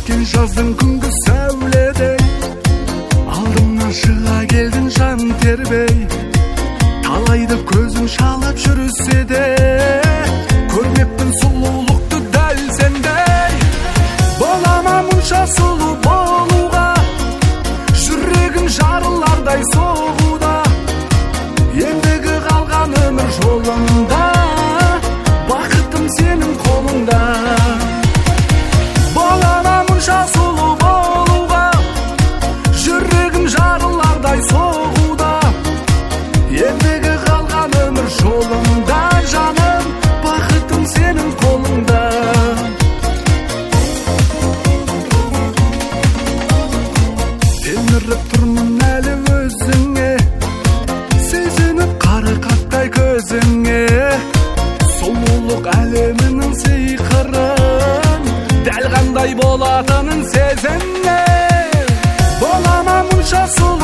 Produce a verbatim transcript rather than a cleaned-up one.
өткен жаздың күнгі сәуледей, алдымнан шыға келдің жан тербей. Талайды көзің шалып жүрсе де, көрмеппін сұлулықты дәл сендей. Бола ма мұнша сұлу болуға, жүрегім жарылардай соғуда. Ендігі қалған өмір жолында, бақытым сенің қолыңда. Бола ма мұнша сұлу болуға, жүрегім жарылардай соғуда. Ендігі қалған өмір жолында, жаным, бақытым сенің қолыңда. Телміріп тұрмын әлі өзіңе, сезініп қары қаттай көзіңе. Сұлулық әлемінің сиқырын, дәл қандай болатынын сезіне. Бола ма мұнша сұлу